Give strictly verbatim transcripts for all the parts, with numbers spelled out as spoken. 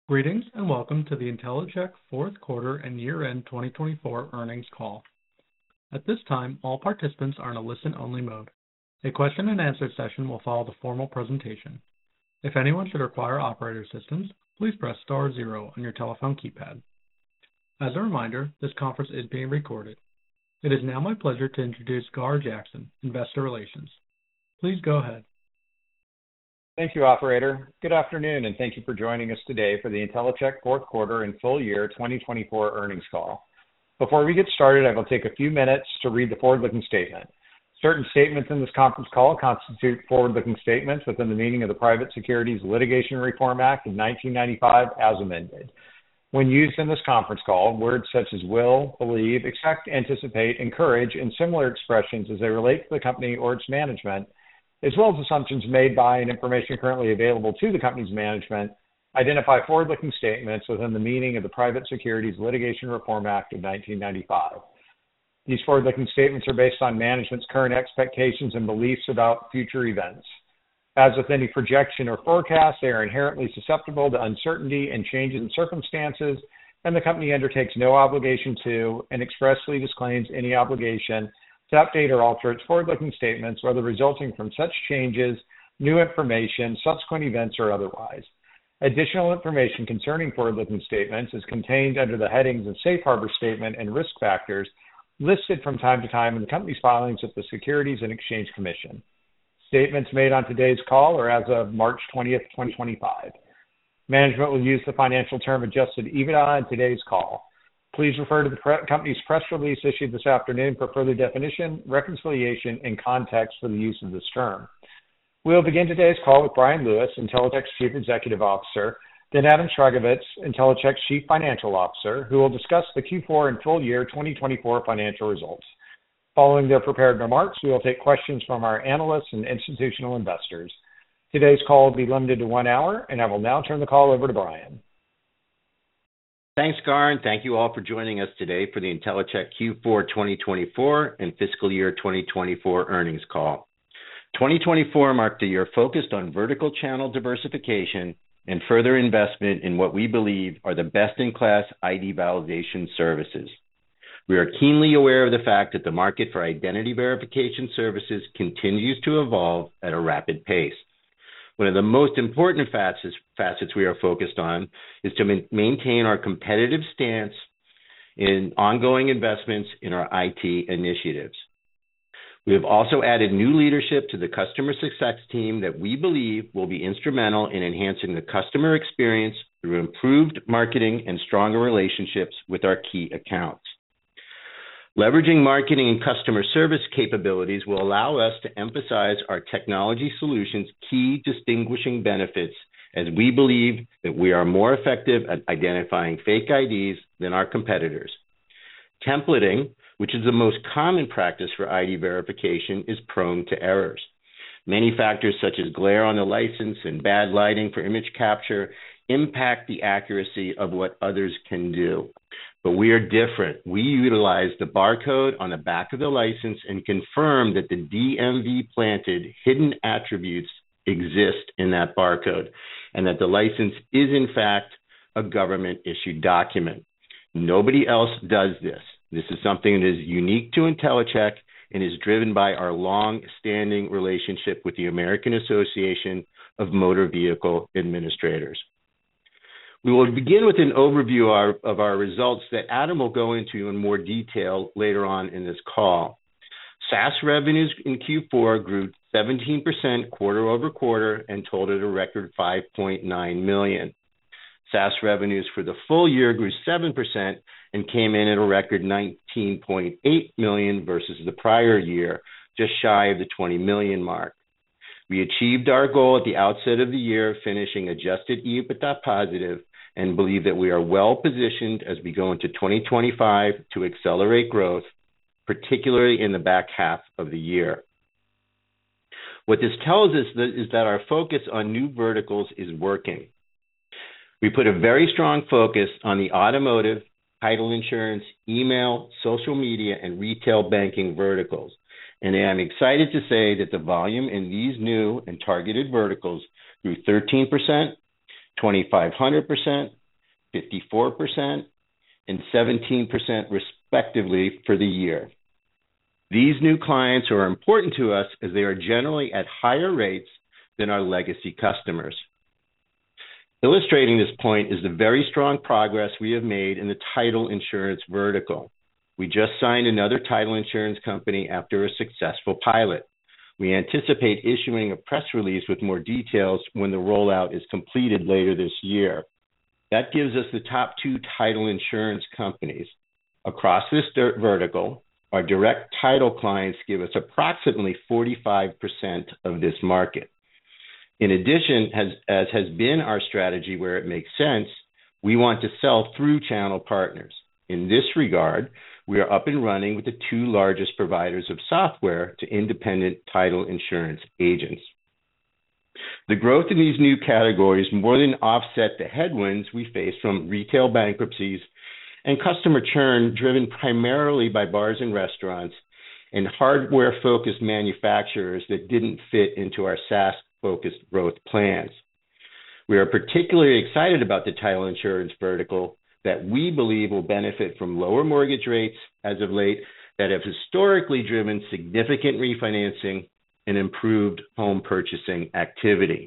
Greetings and welcome to the Intellicheck fourth quarter and year-end twenty twenty-four earnings call. At this time, all participants are in a listen-only mode. A question and answer session will follow the formal presentation. If anyone should require operator assistance, please press star zero on your telephone keypad. As a reminder, this conference is being recorded. It is now my pleasure to introduce Gar Jackson, Investor Relations. Please go ahead. Thank you, operator. Good afternoon, and thank you for joining us today for the Intellicheck fourth quarter and full year twenty twenty-four earnings call. Before we get started, I will take a few minutes to read the forward-looking statement. Certain statements in this conference call constitute forward-looking statements within the meaning of the Private Securities Litigation Reform Act of nineteen ninety-five as amended. When used in this conference call, words such as will, believe, expect, anticipate, encourage, and similar expressions as they relate to the company or its management, as well as assumptions made by and information currently available to the company's management, identify forward-looking statements within the meaning of the Private Securities Litigation Reform Act of nineteen ninety-five. These forward-looking statements are based on management's current expectations and beliefs about future events. As with any projection or forecast, they are inherently susceptible to uncertainty and changes in circumstances, and the company undertakes no obligation to and expressly disclaims any obligation to update or alter its forward-looking statements, whether resulting from such changes, new information, subsequent events, or otherwise. Additional information concerning forward-looking statements is contained under the headings of Safe Harbor Statement and Risk Factors listed from time to time in the company's filings with the Securities and Exchange Commission. Statements made on today's call are as of March twentieth, twenty twenty-five. Management will use the financial term Adjusted EBITDA in today's call. Please refer to the pre- company's press release issued this afternoon for further definition, reconciliation, and context for the use of this term. We'll begin today's call with Bryan Lewis, Intellicheck's Chief Executive Officer, then Adam Sragovicz, Intellicheck's Chief Financial Officer, who will discuss the Q four and full year twenty twenty-four financial results. Following their prepared remarks, we will take questions from our analysts and institutional investors. Today's call will be limited to one hour, and I will now turn the call over to Bryan. Thanks, Gar, and thank you all for joining us today for the Intellicheck Q four twenty twenty-four and fiscal year twenty twenty-four earnings call. twenty twenty-four marked a year focused on vertical channel diversification and further investment in what we believe are the best-in-class I D validation services. We are keenly aware of the fact that the market for identity verification services continues to evolve at a rapid pace. One of the most important facets, facets we are focused on is to ma- maintain our competitive stance in ongoing investments in our I T initiatives. We have also added new leadership to the customer success team that we believe will be instrumental in enhancing the customer experience through improved marketing and stronger relationships with our key accounts. Leveraging marketing and customer service capabilities will allow us to emphasize our technology solutions' key distinguishing benefits, as we believe that we are more effective at identifying fake I Ds than our competitors. Templating, which is the most common practice for I D verification, is prone to errors. Many factors such as glare on the license and bad lighting for image capture impact the accuracy of what others can do. But we are different. We utilize the barcode on the back of the license and confirm that the D M V-planted hidden attributes exist in that barcode and that the license is, in fact, a government-issued document. Nobody else does this. This is something that is unique to Intellicheck and is driven by our long-standing relationship with the American Association of Motor Vehicle Administrators. We will begin with an overview of our, of our results that Adam will go into in more detail later on in this call. SaaS revenues in Q four grew seventeen percent quarter over quarter and totaled a record five point nine million dollars. SaaS revenues for the full year grew seven percent and came in at a record nineteen point eight million dollars versus the prior year, just shy of the twenty million dollars mark. We achieved our goal at the outset of the year, finishing Adjusted EBITDA positive, and believe that we are well positioned as we go into twenty twenty-five to accelerate growth, particularly in the back half of the year. What this tells us is that our focus on new verticals is working. We put a very strong focus on the automotive, title insurance, email, social media, and retail banking verticals. And I'm excited to say that the volume in these new and targeted verticals grew thirteen percent, twenty-five hundred percent, fifty-four percent, and seventeen percent respectively for the year. These new clients are important to us as they are generally at higher rates than our legacy customers. Illustrating this point is the very strong progress we have made in the title insurance vertical. We just signed another title insurance company after a successful pilot. We anticipate issuing a press release with more details when the rollout is completed later this year. That gives us the top two title insurance companies. Across this vertical, our direct title clients give us approximately forty-five percent of this market. In addition, as, as has been our strategy where it makes sense, we want to sell through channel partners. In this regard, we are up and running with the two largest providers of software to independent title insurance agents. The growth in these new categories more than offset the headwinds we face from retail bankruptcies and customer churn driven primarily by bars and restaurants and hardware-focused manufacturers that didn't fit into our SaaS-focused growth plans. We are particularly excited about the title insurance vertical that we believe will benefit from lower mortgage rates as of late that have historically driven significant refinancing and improved home purchasing activity.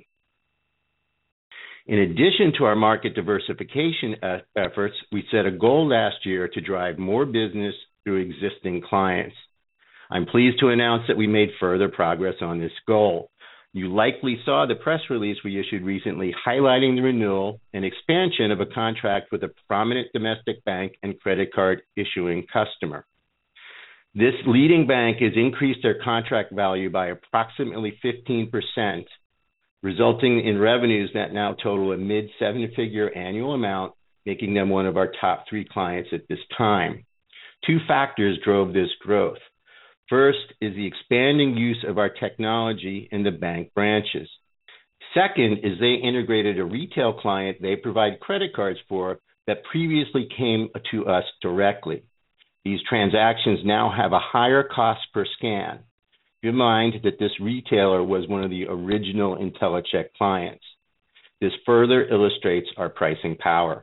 In addition to our market diversification efforts, we set a goal last year to drive more business through existing clients. I'm pleased to announce that we made further progress on this goal. You likely saw the press release we issued recently highlighting the renewal and expansion of a contract with a prominent domestic bank and credit card issuing customer. This leading bank has increased their contract value by approximately fifteen percent, resulting in revenues that now total a mid seven-figure annual amount, making them one of our top three clients at this time. Two factors drove this growth. First is the expanding use of our technology in the bank branches. Second is they integrated a retail client they provide credit cards for that previously came to us directly. These transactions now have a higher cost per scan. Keep in mind that this retailer was one of the original Intellicheck clients. This further illustrates our pricing power.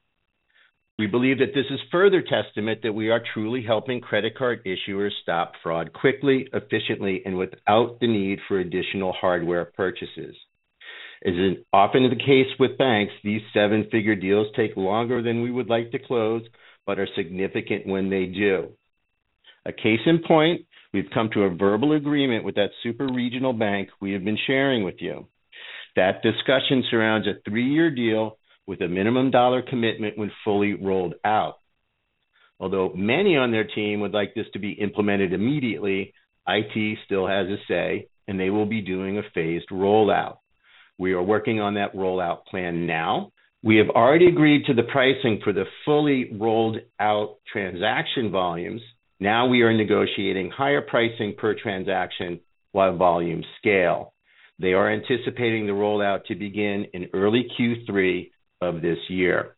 We believe that this is further testament that we are truly helping credit card issuers stop fraud quickly, efficiently, and without the need for additional hardware purchases. As is often the case with banks, these seven-figure deals take longer than we would like to close, but are significant when they do. A case in point, we've come to a verbal agreement with that super regional bank we have been sharing with you. That discussion surrounds a three-year deal with a minimum dollar commitment when fully rolled out. Although many on their team would like this to be implemented immediately, I T still has a say, and they will be doing a phased rollout. We are working on that rollout plan now. We have already agreed to the pricing for the fully rolled out transaction volumes. Now we are negotiating higher pricing per transaction while volumes scale. They are anticipating the rollout to begin in early Q three of this year.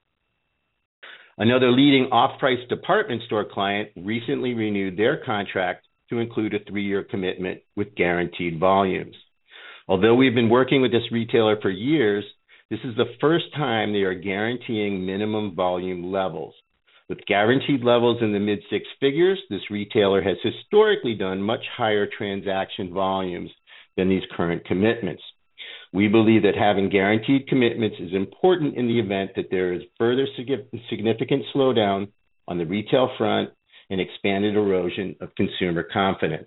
Another leading off-price department store client recently renewed their contract to include a three-year commitment with guaranteed volumes. Although we've been working with this retailer for years, this is the first time they are guaranteeing minimum volume levels. With guaranteed levels in the mid-six figures, this retailer has historically done much higher transaction volumes than these current commitments. We believe that having guaranteed commitments is important in the event that there is further significant slowdown on the retail front and expanded erosion of consumer confidence.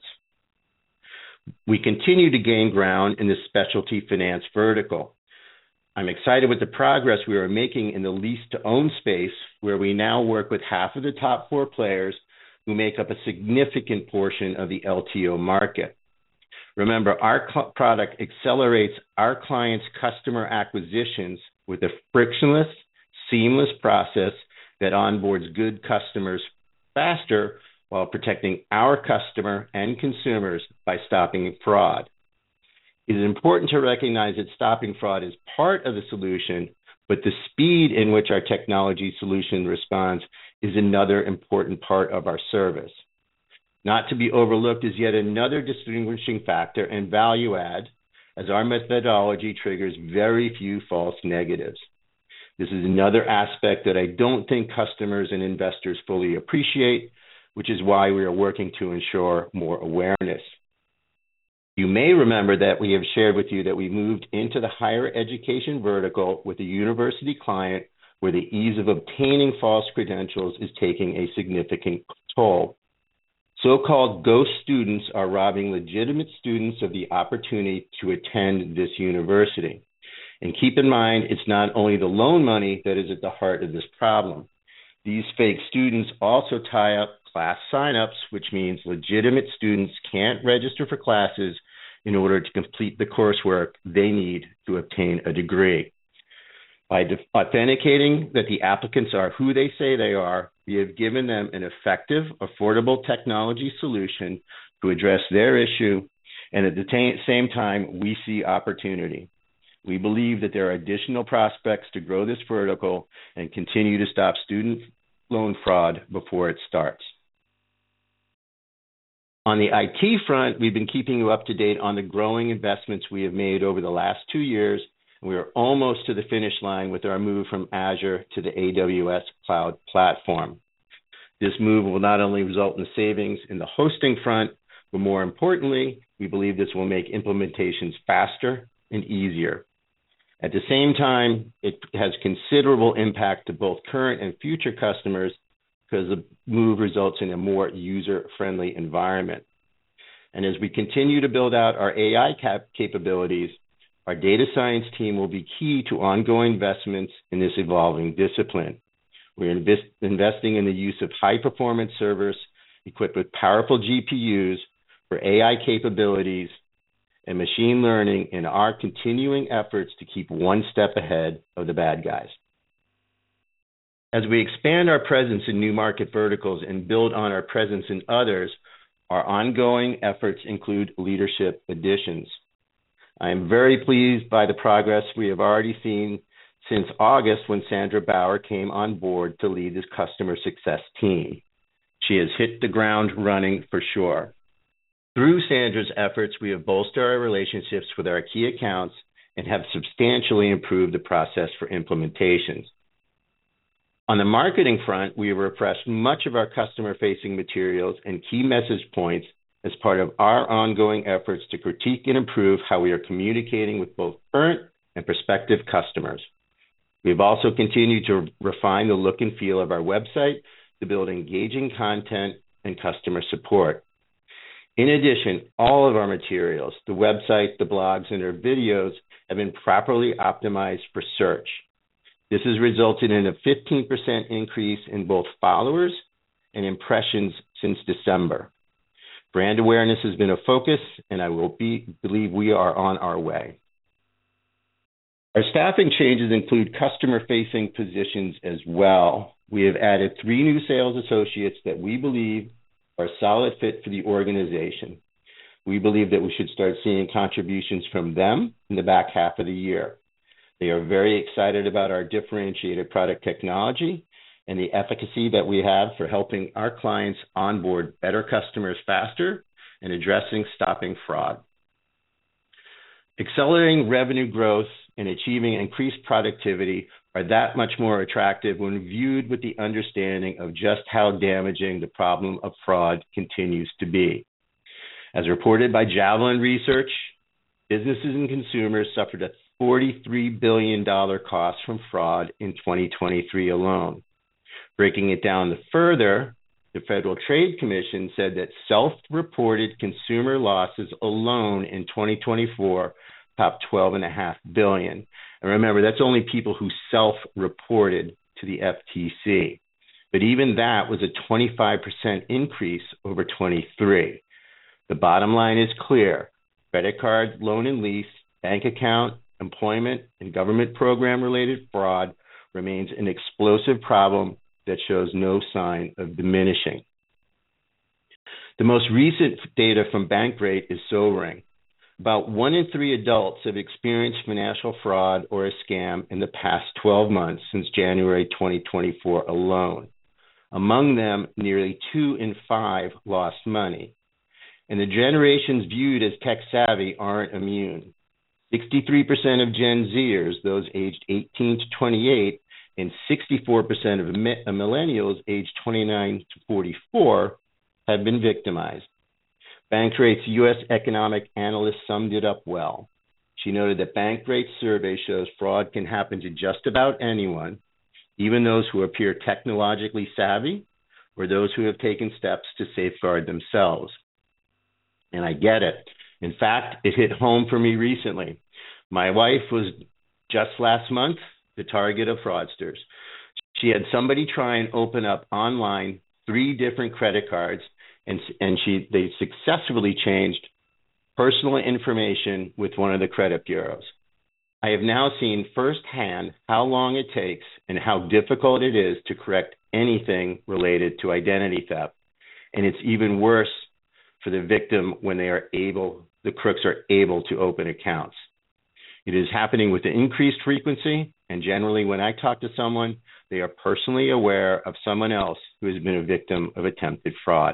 We continue to gain ground in the specialty finance vertical. I'm excited with the progress we are making in the lease-to-own space, where we now work with half of the top four players who make up a significant portion of the L T O market. Remember, our cl- product accelerates our clients' customer acquisitions with a frictionless, seamless process that onboards good customers faster while protecting our customer and consumers by stopping fraud. It is important to recognize that stopping fraud is part of the solution, but the speed in which our technology solution responds is another important part of our service. Not to be overlooked is yet another distinguishing factor and value add. as our methodology triggers very few false negatives. This is another aspect that I don't think customers and investors fully appreciate, which is why we are working to ensure more awareness. You may remember that we have shared with you that we moved into the higher education vertical with a university client where the ease of obtaining false credentials is taking a significant toll. So-called ghost students are robbing legitimate students of the opportunity to attend this university. And keep in mind, it's not only the loan money that is at the heart of this problem. These fake students also tie up class signups, which means legitimate students can't register for classes in order to complete the coursework they need to obtain a degree. By authenticating that the applicants are who they say they are, we have given them an effective, affordable technology solution to address their issue, and at the t- same time, we see opportunity. We believe that there are additional prospects to grow this vertical and continue to stop student loan fraud before it starts. On the I T front, we've been keeping you up to date on the growing investments we have made over the last two years, and we are almost to the finish line with our move from Azure to the A W S cloud platform. This move will not only result in savings in the hosting front, but more importantly, we believe this will make implementations faster and easier. At the same time, it has considerable impact to both current and future customers because the move results in a more user-friendly environment. And as we continue to build out our A I cap- capabilities, our data science team will be key to ongoing investments in this evolving discipline. We're invest- investing in the use of high-performance servers equipped with powerful G P Us for A I capabilities and machine learning in our continuing efforts to keep one step ahead of the bad guys. As we expand our presence in new market verticals and build on our presence in others, our ongoing efforts include leadership additions. I am very pleased by the progress we have already seen since August when Sandra Bauer came on board to lead this customer success team. She has hit the ground running for sure. Through Sandra's efforts, we have bolstered our relationships with our key accounts and have substantially improved the process for implementations. On the marketing front, we have refreshed much of our customer-facing materials and key message points as part of our ongoing efforts to critique and improve how we are communicating with both current and prospective customers. We've also continued to refine the look and feel of our website to build engaging content and customer support. In addition, all of our materials, the website, the blogs, and our videos have been properly optimized for search. This has resulted in a fifteen percent increase in both followers and impressions since December. Brand awareness has been a focus, and I will be, believe we are on our way. Our staffing changes include customer-facing positions as well. We have added three new sales associates that we believe are a solid fit for the organization. We believe that we should start seeing contributions from them in the back half of the year. They are very excited about our differentiated product technology and the efficacy that we have for helping our clients onboard better customers faster and addressing stopping fraud. Accelerating revenue growth and achieving increased productivity are that much more attractive when viewed with the understanding of just how damaging the problem of fraud continues to be. As reported by Javelin Research, businesses and consumers suffered a forty-three billion dollars cost from fraud in twenty twenty-three alone. Breaking it down further, the Federal Trade Commission said that self-reported consumer losses alone in twenty twenty-four topped twelve point five billion dollars. And remember, that's only people who self-reported to the F T C. But even that was a twenty-five percent increase over twenty-three. The bottom line is clear. Credit card, loan and lease, bank account, employment, and government program-related fraud remains an explosive problem that shows no sign of diminishing. The most recent data from Bankrate is sobering. About one in three adults have experienced financial fraud or a scam in the past twelve months since January twenty twenty-four alone. Among them, nearly two in five lost money. And the generations viewed as tech-savvy aren't immune. sixty-three percent of Gen Zers, those aged eighteen to twenty-eight, and sixty-four percent of millennials aged twenty-nine to forty-four have been victimized. Bankrate's U S economic analyst summed it up well. She noted that Bankrate's survey shows fraud can happen to just about anyone, even those who appear technologically savvy or those who have taken steps to safeguard themselves. And I get it. In fact, it hit home for me recently. My wife was just last month the target of fraudsters. She had somebody try and open up online three different credit cards, and and she they successfully changed personal information with one of the credit bureaus. I have now seen firsthand how long it takes and how difficult it is to correct anything related to identity theft. And it's even worse for the victim when they are able, the crooks are able to open accounts. It is happening with increased frequency, and generally when I talk to someone, they are personally aware of someone else who has been a victim of attempted fraud.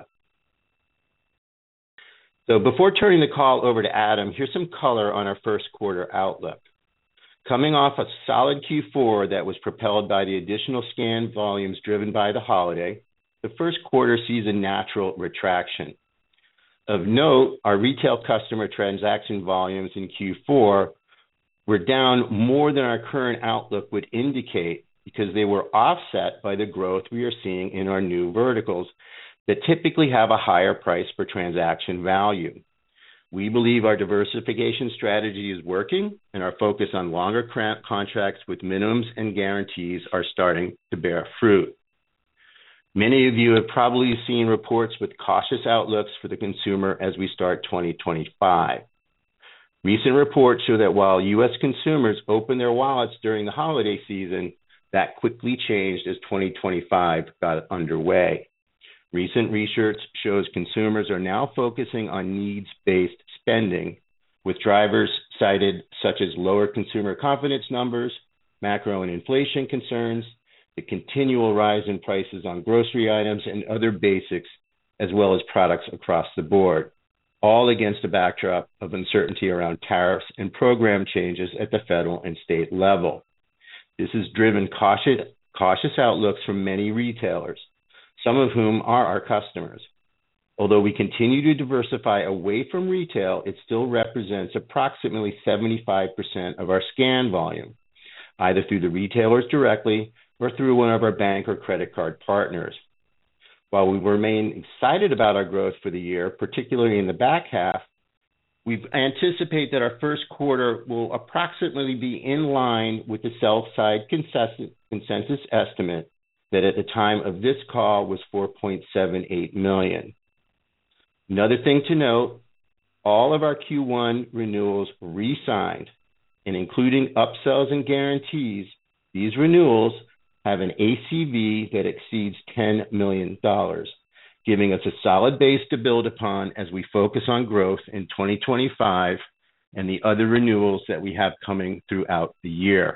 So before turning the call over to Adam, here's some color on our first quarter outlook. Coming off a solid Q four that was propelled by the additional scan volumes driven by the holiday, the first quarter sees a natural retraction. Of note, our retail customer transaction volumes in Q four were down more than our current outlook would indicate because they were offset by the growth we are seeing in our new verticals that typically have a higher price per transaction value. We believe our diversification strategy is working, and our focus on longer contracts with minimums and guarantees are starting to bear fruit. Many of you have probably seen reports with cautious outlooks for the consumer as we start twenty twenty-five. Recent reports show that while U S consumers opened their wallets during the holiday season, that quickly changed as twenty twenty-five got underway. Recent research shows consumers are now focusing on needs-based spending, with drivers cited such as lower consumer confidence numbers, macro and inflation concerns, the continual rise in prices on grocery items and other basics, as well as products across the board, all against a backdrop of uncertainty around tariffs and program changes at the federal and state level. This has driven cautious, cautious outlooks from many retailers, some of whom are our customers. Although we continue to diversify away from retail, it still represents approximately seventy-five percent of our scan volume, either through the retailers directly or through one of our bank or credit card partners. While we remain excited about our growth for the year, particularly in the back half, we anticipate that our first quarter will approximately be in line with the sell-side consensus, consensus estimate that at the time of this call was four point seven eight million dollars. Another thing to note, all of our Q one renewals re-signed, and including upsells and guarantees, these renewals have an A C V that exceeds ten million dollars, giving us a solid base to build upon as we focus on growth in twenty twenty-five and the other renewals that we have coming throughout the year.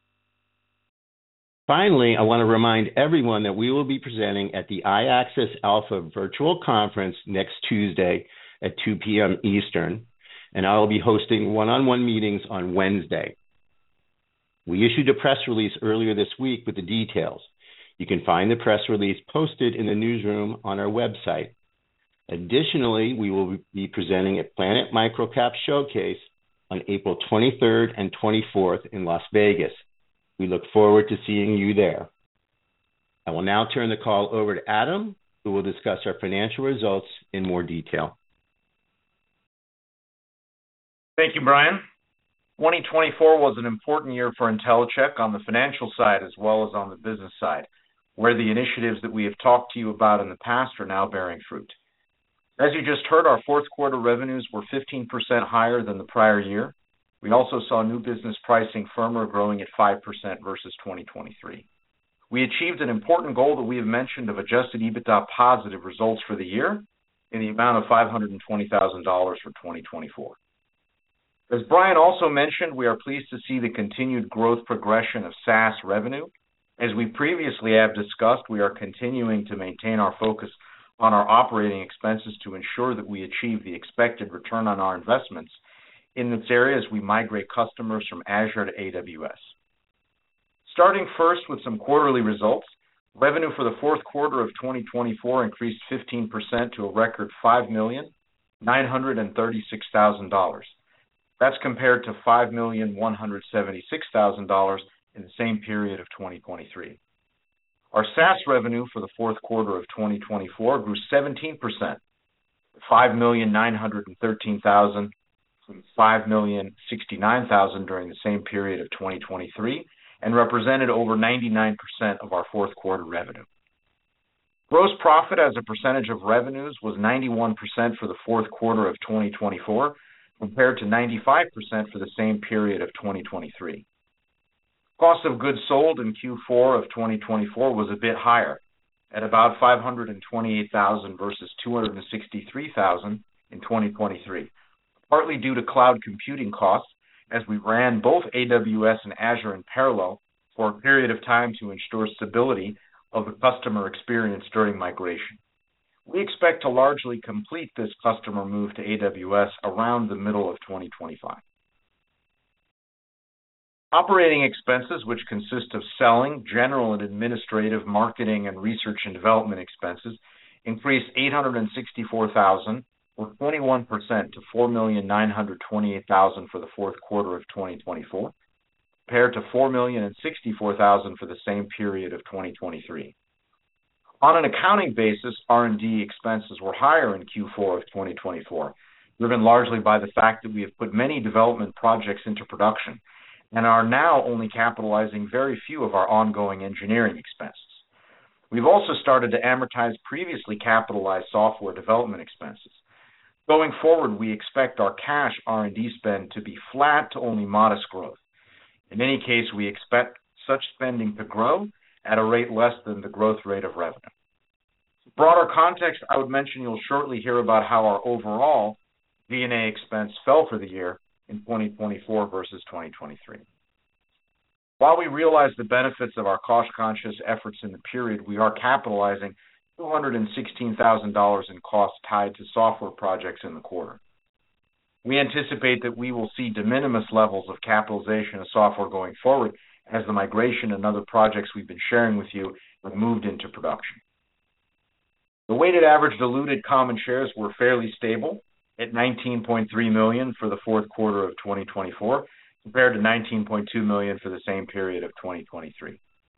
Finally, I want to remind everyone that we will be presenting at the iAccess Alpha Virtual Conference next Tuesday at two p.m. Eastern, and I will be hosting one-on-one meetings on Wednesday. We issued a press release earlier this week with the details. You can find the press release posted in the newsroom on our website. Additionally, we will be presenting at Planet Microcap Showcase on April twenty-third and twenty-fourth in Las Vegas. We look forward to seeing you there. I will now turn the call over to Adam, who will discuss our financial results in more detail. Thank you, Brian. twenty twenty-four was an important year for Intellicheck on the financial side as well as on the business side, where the initiatives that we have talked to you about in the past are now bearing fruit. As you just heard, our fourth quarter revenues were fifteen percent higher than the prior year. We also saw new business pricing firmer, growing at five percent versus twenty twenty-three. We achieved an important goal that we have mentioned of adjusted EBITDA positive results for the year in the amount of five hundred twenty thousand dollars for twenty twenty-four. As Brian also mentioned, we are pleased to see the continued growth progression of SaaS revenue. As we previously have discussed, we are continuing to maintain our focus on our operating expenses to ensure that we achieve the expected return on our investments in this area as we migrate customers from Azure to A W S. Starting first with some quarterly results, revenue for the fourth quarter of twenty twenty-four increased fifteen percent to a record five million nine hundred thirty-six thousand dollars. That's compared to five million one hundred seventy-six thousand dollars in the same period of twenty twenty-three. Our SaaS revenue for the fourth quarter of twenty twenty-four grew seventeen percent, five million nine hundred thirteen thousand dollars from five million sixty-nine thousand dollars during the same period of twenty twenty-three, and represented over ninety-nine percent of our fourth quarter revenue. Gross profit as a percentage of revenues was ninety-one percent for the fourth quarter of twenty twenty-four, compared to ninety-five percent for the same period of twenty twenty-three. Cost of goods sold in Q four of twenty twenty-four was a bit higher, at about five hundred twenty-eight thousand dollars versus two hundred sixty-three thousand dollars in twenty twenty-three, partly due to cloud computing costs as we ran both A W S and Azure in parallel for a period of time to ensure stability of the customer experience during migration. We expect to largely complete this customer move to A W S around the middle of twenty twenty-five. Operating expenses, which consist of selling, general and administrative, marketing, and research and development expenses, increased eight hundred sixty-four thousand dollars or twenty-one percent to four million nine hundred twenty-eight thousand dollars for the fourth quarter of twenty twenty-four, compared to four million sixty-four thousand dollars for the same period of twenty twenty-three. On an accounting basis, R and D expenses were higher in Q four of twenty twenty-four, driven largely by the fact that we have put many development projects into production and are now only capitalizing very few of our ongoing engineering expenses. We've also started to amortize previously capitalized software development expenses. Going forward, we expect our cash R and D spend to be flat to only modest growth. In any case, we expect such spending to grow at a rate less than the growth rate of revenue. For broader context, I would mention you'll shortly hear about how our overall G and A expense fell for the year in twenty twenty-four versus twenty twenty-three. While we realize the benefits of our cost-conscious efforts in the period, we are capitalizing two hundred sixteen thousand dollars in costs tied to software projects in the quarter. We anticipate that we will see de minimis levels of capitalization of software going forward as the migration and other projects we've been sharing with you have moved into production. The weighted average diluted common shares were fairly stable at nineteen point three million for the fourth quarter of twenty twenty-four, compared to nineteen point two million for the same period of twenty twenty-three.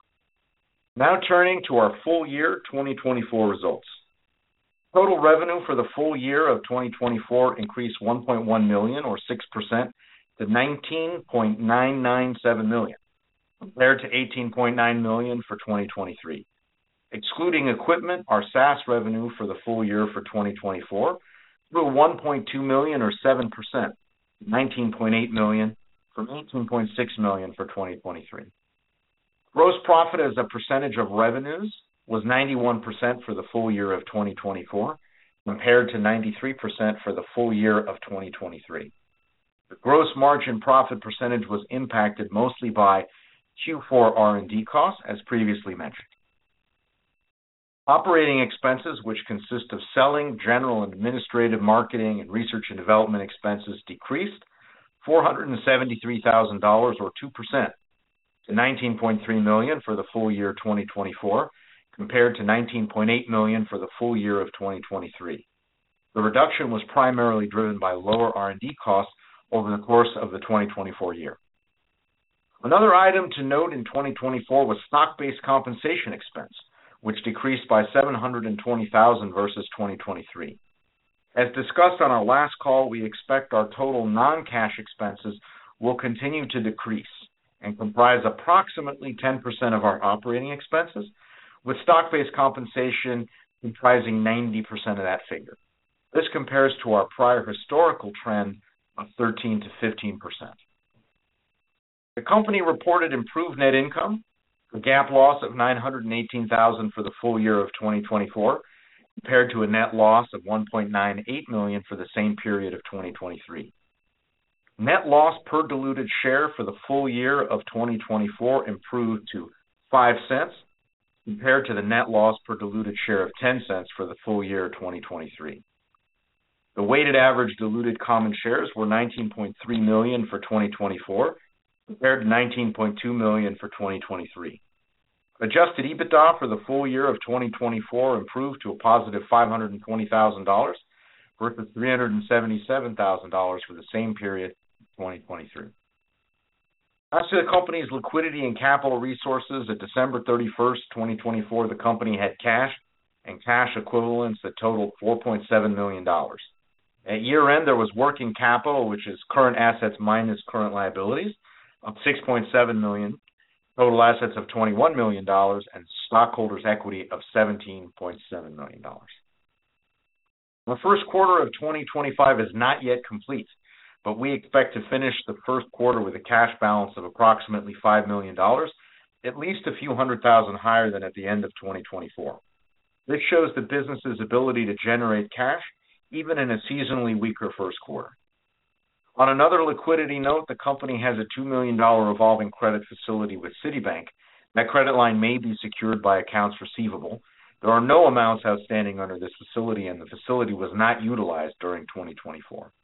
Now turning to our full year twenty twenty-four results. Total revenue for the full year of twenty twenty-four increased one point one million dollars or six percent to nineteen point nine nine seven million dollars, compared to eighteen point nine million dollars for twenty twenty-three. Excluding equipment, our SaaS revenue for the full year for twenty twenty-four grew one point two million dollars or seven percent, nineteen point eight million dollars from eighteen point six million dollars for twenty twenty-three. Gross profit as a percentage of revenues was ninety-one percent for the full year of twenty twenty-four, compared to ninety-three percent for the full year of twenty twenty-three. The gross margin profit percentage was impacted mostly by Q four R and D costs, as previously mentioned. Operating expenses, which consist of selling, general and administrative, marketing, and research and development expenses, decreased four hundred seventy-three thousand dollars or two percent to nineteen point three million dollars for the full year twenty twenty-four, compared to nineteen point eight million dollars for the full year of twenty twenty-three. The reduction was primarily driven by lower R and D costs over the course of the twenty twenty-four year. Another item to note in twenty twenty-four was stock-based compensation expense, which decreased by seven hundred twenty thousand dollars versus twenty twenty-three. As discussed on our last call, we expect our total non-cash expenses will continue to decrease and comprise approximately ten percent of our operating expenses, with stock-based compensation comprising ninety percent of that figure. This compares to our prior historical trend of thirteen to fifteen percent. The company reported improved net income, a GAAP loss of nine hundred eighteen thousand dollars for the full year of twenty twenty-four, compared to a net loss of one point nine eight million dollars for the same period of twenty twenty-three. Net loss per diluted share for the full year of twenty twenty-four improved to five cents, compared to the net loss per diluted share of ten cents for the full year of twenty twenty-three. The weighted average diluted common shares were nineteen point three million for twenty twenty-four, compared to nineteen point two million for twenty twenty-three. Adjusted EBITDA for the full year of twenty twenty-four improved to a positive five hundred twenty thousand dollars versus three hundred seventy-seven thousand dollars for the same period in twenty twenty-three. As to the company's liquidity and capital resources, at December thirty-first, twenty twenty-four, the company had cash and cash equivalents that totaled four point seven million dollars. At year-end, there was working capital, which is current assets minus current liabilities, of six point seven million dollars, total assets of twenty-one million dollars, and stockholders' equity of seventeen point seven million dollars. The first quarter of twenty twenty-five is not yet complete, but we expect to finish the first quarter with a cash balance of approximately five million dollars, at least a few hundred thousand higher than at the end of twenty twenty-four. This shows the business's ability to generate cash, even in a seasonally weaker first quarter. On another liquidity note, the company has a two million dollars revolving credit facility with Citibank. That credit line may be secured by accounts receivable. There are no amounts outstanding under this facility, and the facility was not utilized during twenty twenty-four.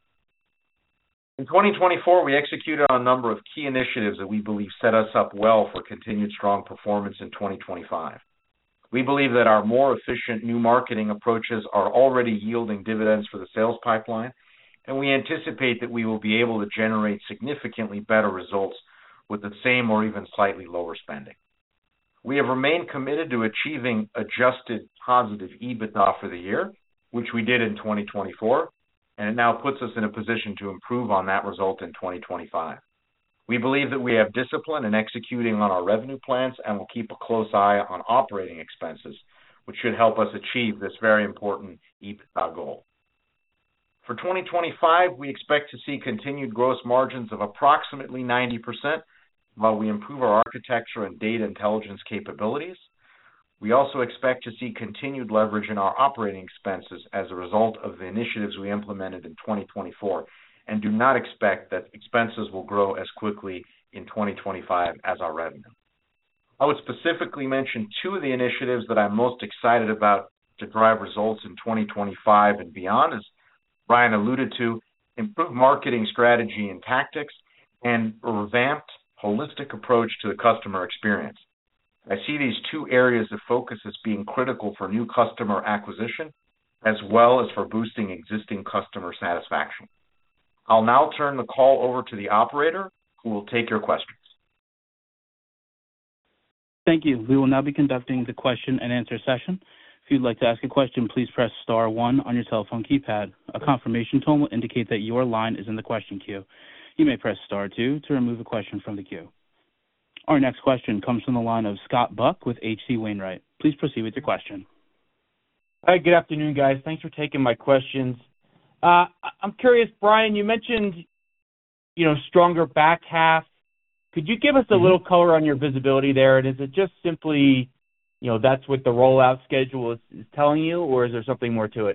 In twenty twenty-four, we executed on a number of key initiatives that we believe set us up well for continued strong performance in twenty twenty-five. We believe that our more efficient new marketing approaches are already yielding dividends for the sales pipeline, and we anticipate that we will be able to generate significantly better results with the same or even slightly lower spending. We have remained committed to achieving adjusted positive EBITDA for the year, which we did in twenty twenty-four, and it now puts us in a position to improve on that result in twenty twenty-five. We believe that we have discipline in executing on our revenue plans and will keep a close eye on operating expenses, which should help us achieve this very important EBITDA goal. For twenty twenty-five, we expect to see continued gross margins of approximately ninety percent while we improve our architecture and data intelligence capabilities. We also expect to see continued leverage in our operating expenses as a result of the initiatives we implemented in twenty twenty-four, and do not expect that expenses will grow as quickly in twenty twenty-five as our revenue. I would specifically mention two of the initiatives that I'm most excited about to drive results in twenty twenty-five and beyond, as Brian alluded to: improved marketing strategy and tactics, and a revamped, holistic approach to the customer experience. I see these two areas of focus as being critical for new customer acquisition, as well as for boosting existing customer satisfaction. I'll now turn the call over to the operator, who will take your questions. Thank you. We will now be conducting the question and answer session. If you'd like to ask a question, please press star one on your telephone keypad. A confirmation tone will indicate that your line is in the question queue. You may press star two to remove a question from the queue. Our next question comes from the line of Scott Buck with H C Wainwright. Please proceed with your question. Hi, good afternoon, guys. Thanks for taking my questions. Uh, I'm curious, Brian, you mentioned, you know, stronger back half. Could you give us a little color on your visibility there? And is it just simply, you know, that's what the rollout schedule is, is telling you, or is there something more to it?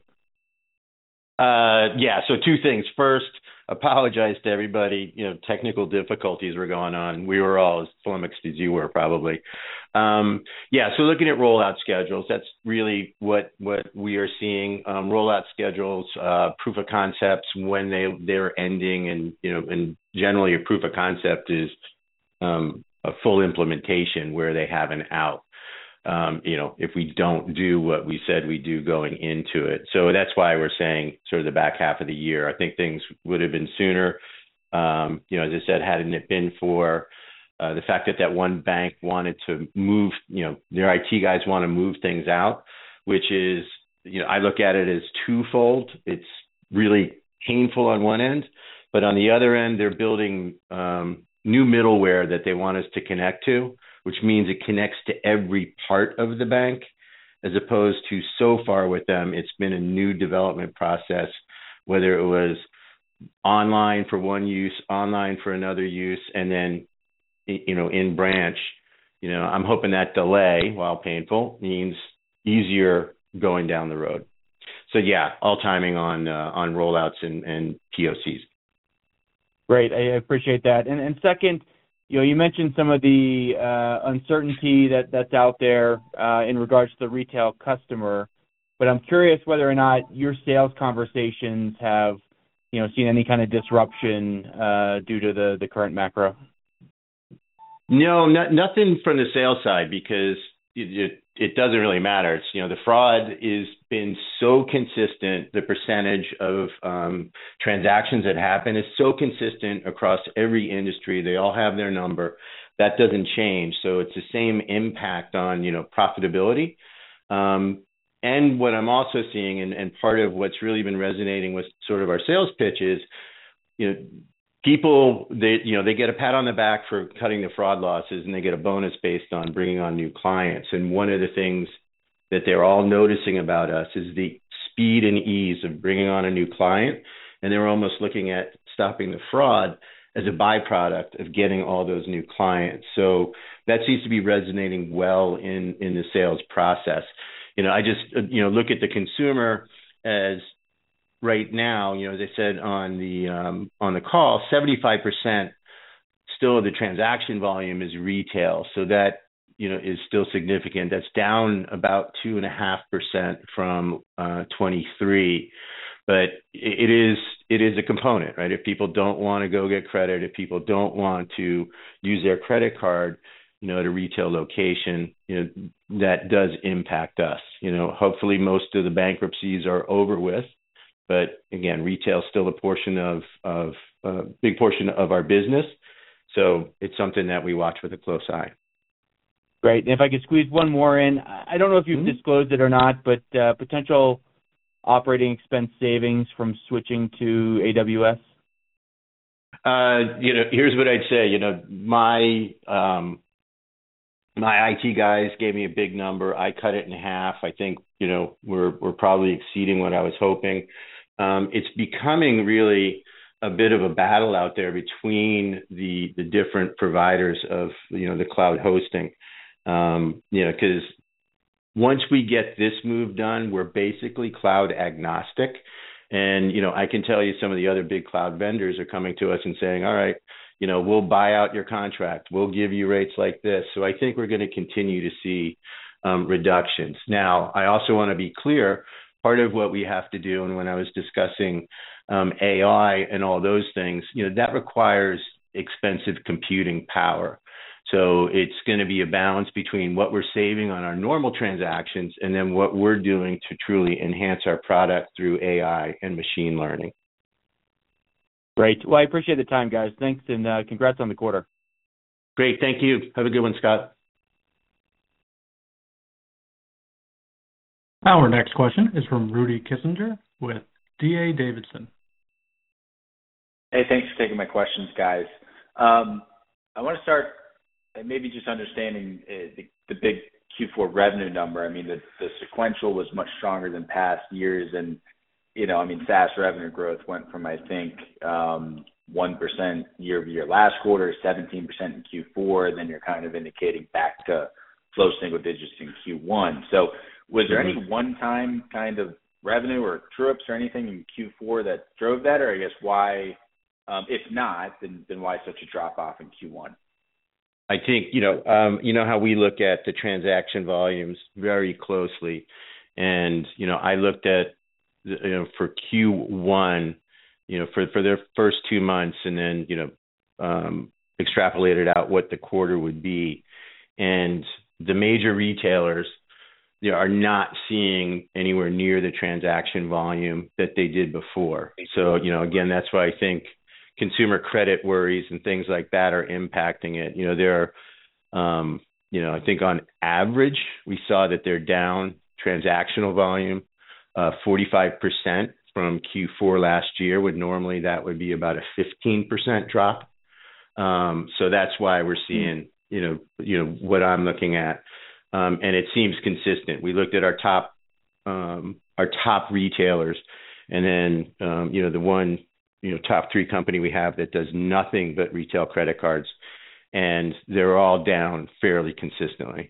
Uh, yeah, so two things. First, apologize to everybody. You know, technical difficulties were going on. We were all as flummoxed as you were, probably. Um, yeah, so looking at rollout schedules, that's really what what we are seeing. Um, rollout schedules, uh, proof of concepts, when they they're ending, and you know, and generally a proof of concept is um, a full implementation where they have an out. Um, you know, if we don't do what we said we do going into it. So that's why we're saying sort of the back half of the year. I think things would have been sooner. Um, you know, as I said, hadn't it been for uh, the fact that that one bank wanted to move, you know, their I T guys want to move things out, which is, you know, I look at it as twofold. It's really painful on one end, but on the other end, they're building um, new middleware that they want us to connect to, which means it connects to every part of the bank, as opposed to so far with them, it's been a new development process, whether it was online for one use, online for another use, and then, you know, in branch. You know, I'm hoping that delay, while painful, means easier going down the road. So yeah, all timing on uh, on rollouts and, and P O Cs. Great, I appreciate that. And, and second, you know, you mentioned some of the uh, uncertainty that, that's out there uh, in regards to the retail customer. but I'm curious whether or not your sales conversations have, you know, seen any kind of disruption uh, due to the, the current macro. No, not, nothing from the sales side because it, it, it doesn't really matter. It's, you know, the fraud has been so consistent. The percentage of um, transactions that happen is so consistent across every industry. They all have their number. That doesn't change. So it's the same impact on, you know, profitability. Um, and what I'm also seeing, and, and part of what's really been resonating with sort of our sales pitch is, you know, people, they, you know, they get a pat on the back for cutting the fraud losses and they get a bonus based on bringing on new clients. And one of the things that they're all noticing about us is the speed and ease of bringing on a new client. And they're almost looking at stopping the fraud as a byproduct of getting all those new clients. So that seems to be resonating well in, in the sales process. You know, I just, you know, look at the consumer as right now, you know, as I said on the, um, on the call, seventy-five percent still of the transaction volume is retail. So that, you know, is still significant. That's down about two and a half percent from uh, twenty-three. But it is it is a component, right? If people don't want to go get credit, if people don't want to use their credit card, you know, at a retail location, you know, that does impact us. You know, hopefully most of the bankruptcies are over with, but again, retail is still a portion of of a big portion of our business, so it's something that we watch with a close eye. Great. And if I could squeeze one more in, I don't know if you've mm-hmm. disclosed it or not, but uh, potential operating expense savings from switching to A W S? Uh, you know, here's what I'd say. You know, my um, my I T guys gave me a big number. I cut it in half. I think, you know, we're we're probably exceeding what I was hoping. Um, it's becoming really a bit of a battle out there between the the different providers of, you know, the cloud hosting. Um, you know, because once we get this move done, we're basically cloud agnostic. And, you know, I can tell you some of the other big cloud vendors are coming to us and saying, all right, you know, we'll buy out your contract. We'll give you rates like this. So I think we're going to continue to see um, reductions. Now, I also want to be clear, part of what we have to do, and when I was discussing um, A I and all those things, you know, that requires expensive computing power. So it's going to be a balance between what we're saving on our normal transactions and then what we're doing to truly enhance our product through A I and machine learning. Great. Well, I appreciate the time, guys. Thanks, and uh, congrats on the quarter. Great. Thank you. Have a good one, Scott. Our next question is from Rudy Kissinger with D A Davidson. Hey, thanks for taking my questions, guys. Um, I want to start maybe just understanding uh, the, the big Q four revenue number. I mean, the, the sequential was much stronger than past years. And, you know, I mean, SaaS revenue growth went from, I think, um, one percent year over year last quarter, seventeen percent in Q four. And then you're kind of indicating back to low single digits in Q one. So was there any one-time kind of revenue or true-ups or anything in Q four that drove that? Or I guess why, um, if not, then, then why such a drop-off in Q one? I think, you know, um, you know how we look at the transaction volumes very closely. And, you know, I looked at, you know, for Q one, you know, for, for their first two months and then, you know, um, extrapolated out what the quarter would be. And the major retailers, you know, are not seeing anywhere near the transaction volume that they did before. So, you know, again, that's why I think consumer credit worries and things like that are impacting it. You know, they're, um, you know, I think on average, we saw that they're down transactional volume uh, forty-five percent from Q four last year, when normally that would be about a fifteen percent drop. Um, so that's why we're seeing, you know, you know, what I'm looking at. Um, and it seems consistent. We looked at our top, um, our top retailers, and then, um, you know, the one, you know, top three company we have that does nothing but retail credit cards, and they're all down fairly consistently.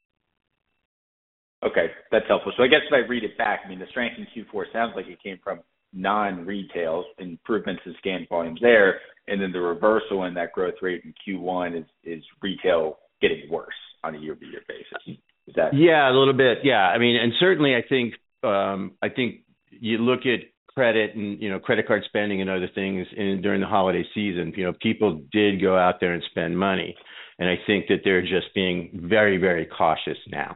Okay, that's helpful. So I guess if I read it back, I mean, the strength in Q four sounds like it came from non-retail improvements in scan volumes there, and then the reversal in that growth rate in Q one is, is retail getting worse on a year-over-year basis. Is that? Yeah, a little bit. Yeah, I mean, and certainly I think, um, I think you look at credit and, you know, credit card spending and other things in, during the holiday season, you know, people did go out there and spend money. And I think that they're just being very, very cautious now.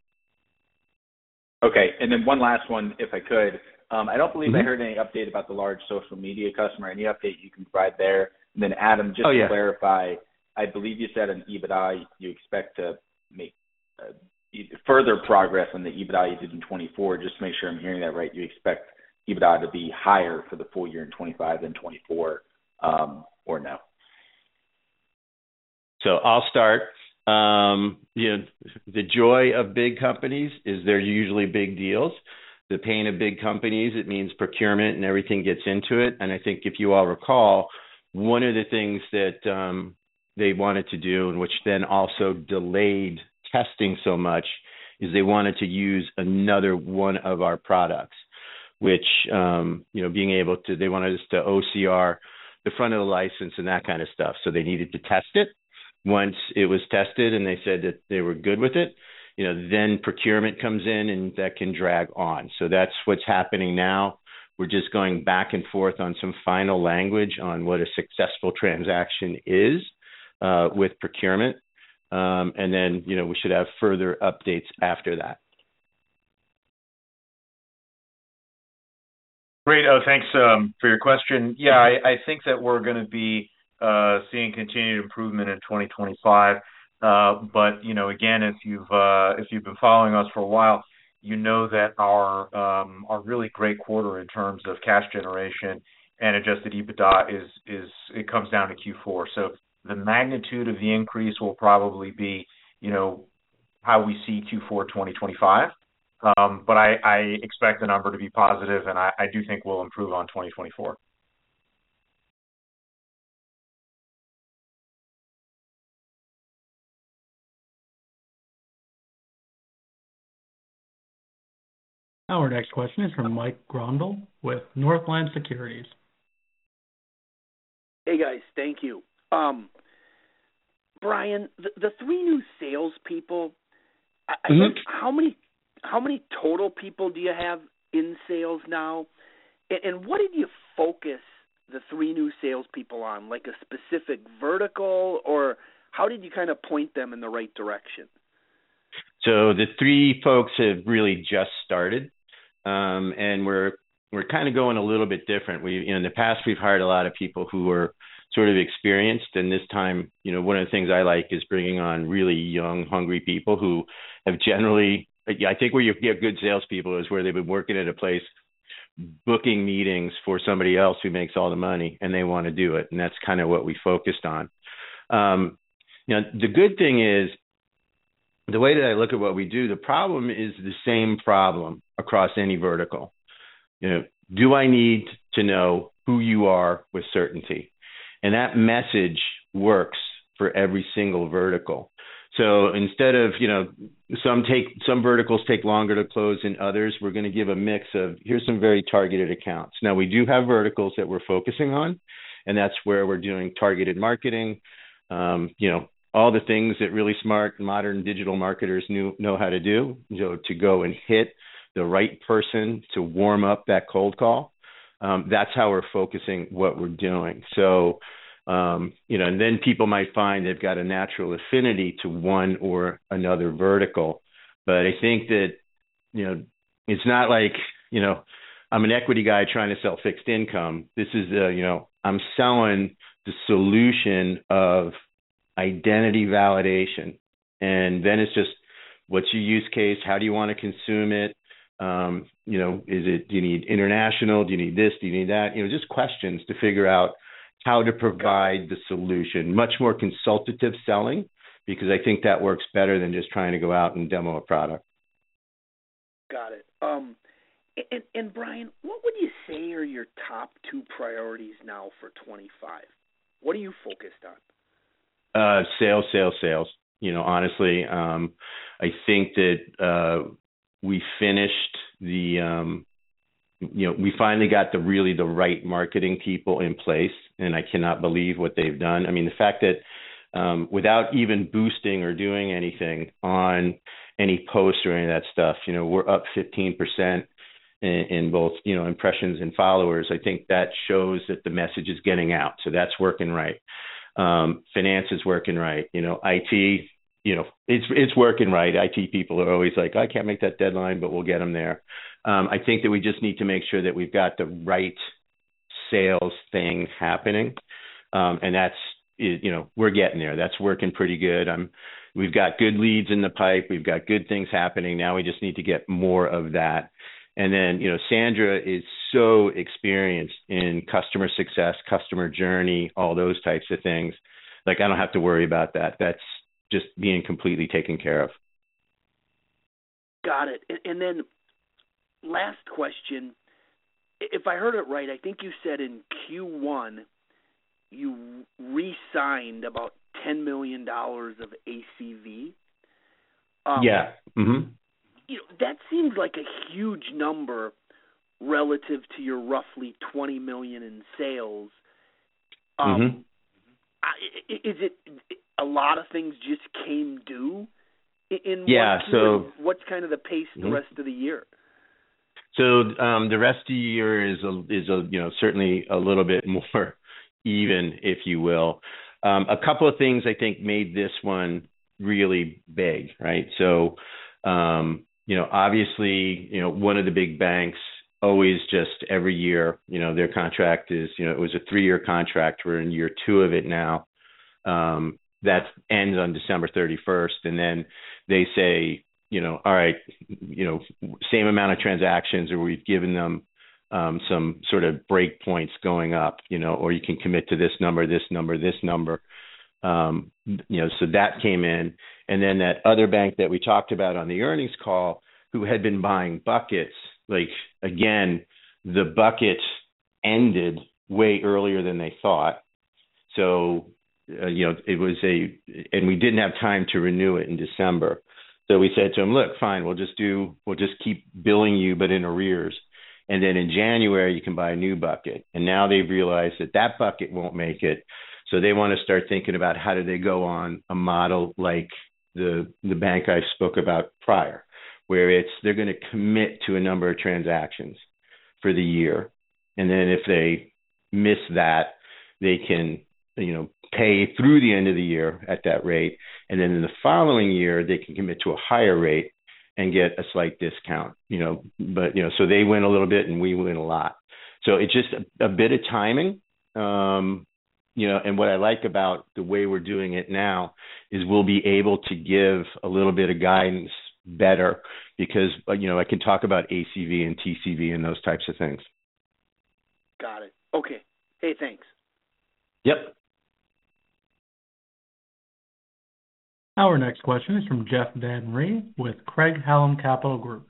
Okay. And then one last one, if I could. Um, I don't believe Mm-hmm. I heard any update about the large social media customer. Any update you can provide there? And then, Adam, just Oh, to yeah. clarify, I believe you said on EBITDA you expect to make uh, further progress on the EBITDA you did in twenty-four. Just to make sure I'm hearing that right, you expect EBITDA to be higher for the full year in twenty-five than twenty-four, um, or no? So I'll start. Um, you know, the joy of big companies is they're usually big deals. The pain of big companies, it means procurement and everything gets into it. And I think if you all recall, one of the things that um, they wanted to do, and which then also delayed testing so much, is they wanted to use another one of our products, which, um, you know, being able to, they wanted us to O C R the front of the license and that kind of stuff. So they needed to test it. Once it was tested and they said that they were good with it, you know, then procurement comes in and that can drag on. So that's what's happening now. We're just going back and forth on some final language on what a successful transaction is uh, with procurement. Um, and then, you know, we should have further updates after that. Great. Oh, thanks um, for your question. Yeah, I, I think that we're going to be uh, seeing continued improvement in twenty twenty-five. Uh, but, you know, again, if you've uh, if you've been following us for a while, you know that our um, our really great quarter in terms of cash generation and adjusted EBITDA is is it comes down to Q four. So the magnitude of the increase will probably be, you know, how we see Q four twenty twenty-five. Um, but I, I expect the number to be positive, and I, I do think we'll improve on twenty twenty-four. Our next question is from Mike Grondal with Northland Securities. Hey, guys. Thank you. Um, Brian, the, the three new salespeople, I, I Mm-hmm. guess how many how many total people do you have in sales now? And, and what did you focus the three new salespeople on, like a specific vertical, or how did you kind of point them in the right direction? So the three folks have really just started, um, and we're we're kind of going a little bit different. We, you know, in the past, we've hired a lot of people who were sort of experienced, and this time, you know, one of the things I like is bringing on really young, hungry people who have generally, I think where you get good salespeople is where they've been working at a place, booking meetings for somebody else who makes all the money, and they want to do it, and that's kind of what we focused on. Um, you know, the good thing is, the way that I look at what we do, the problem is the same problem across any vertical. You know, do I need to know who you are with certainty? And that message works for every single vertical. So instead of, you know, some take some verticals take longer to close than others, we're going to give a mix of, here's some very targeted accounts. Now, we do have verticals that we're focusing on, and that's where we're doing targeted marketing, um, you know, all the things that really smart, modern digital marketers knew, know how to do, you know, to go and hit the right person to warm up that cold call. Um, that's how we're focusing what we're doing. So, um, you know, and then people might find they've got a natural affinity to one or another vertical. But I think that, you know, it's not like, you know, I'm an equity guy trying to sell fixed income. This is, uh, you know, I'm selling the solution of identity validation. And then it's just, what's your use case? How do you want to consume it? Um, you know, is it, do you need international? Do you need this? Do you need that? You know, just questions to figure out how to provide the solution. Much more consultative selling, because I think that works better than just trying to go out and demo a product. Got it. Um, and, and Brian, what would you say are your top two priorities now for twenty-five? What are you focused on? Uh, sales, sales, sales. You know, honestly, um, I think that uh, we finished the, um, you know, we finally got the really the right marketing people in place, and I cannot believe what they've done. I mean, the fact that um, without even boosting or doing anything on any posts or any of that stuff, you know, we're up fifteen percent in, in both, you know, impressions and followers, I think that shows that the message is getting out. So that's working right. Um, finance is working right. You know, I T, you know, it's it's working right. I T people are always like, I can't make that deadline, but we'll get them there. Um, I think that we just need to make sure that we've got the right sales thing happening. Um, and that's, you know, we're getting there. That's working pretty good. I'm, we've got good leads in the pipe. We've got good things happening. Now we just need to get more of that. And then, you know, Sandra is so experienced in customer success, customer journey, all those types of things. Like, I don't have to worry about that. That's just being completely taken care of. Got it. And, and then last question. If I heard it right, I think you said in Q one you re-signed about ten million dollars of A C V. Um, yeah. Mm-hmm. You know, that seems like a huge number relative to your roughly twenty million dollars in sales. Um, mm-hmm. Is it a lot of things just came due in yeah, one so what's kind of the pace mm-hmm. the rest of the year? So um, the rest of the year is a, is a, you know, certainly a little bit more even, if you will. Um, a couple of things I think made this one really big, right? So, um, you know, obviously, you know, one of the big banks always just every year, you know, their contract is, you know, it was a three-year contract. We're in year two of it now. Um, that ends on December thirty-first. And then they say, you know, all right, you know, same amount of transactions, or we've given them um, some sort of break points going up, you know, or you can commit to this number, this number, this number. Um, you know, so that came in. And then that other bank that we talked about on the earnings call, who had been buying buckets, like, again, the bucket ended way earlier than they thought. So, uh, you know, it was a, and we didn't have time to renew it in December. So we said to him, look, fine, we'll just do, we'll just keep billing you, but in arrears. And then in January, you can buy a new bucket. And now they've realized that that bucket won't make it. So they want to start thinking about how do they go on a model like the the bank I spoke about prior, where it's they're going to commit to a number of transactions for the year. And then if they miss that, they can, you know, pay through the end of the year at that rate. And then in the following year, they can commit to a higher rate and get a slight discount, you know, but, you know, so they win a little bit and we win a lot. So it's just a, a bit of timing, um, you know, and what I like about the way we're doing it now is we'll be able to give a little bit of guidance better because, you know, I can talk about A C V and T C V and those types of things. Got it. Okay. Hey, thanks. Yep. Our next question is from Jeff Van Rhee with Craig-Hallum Capital Group.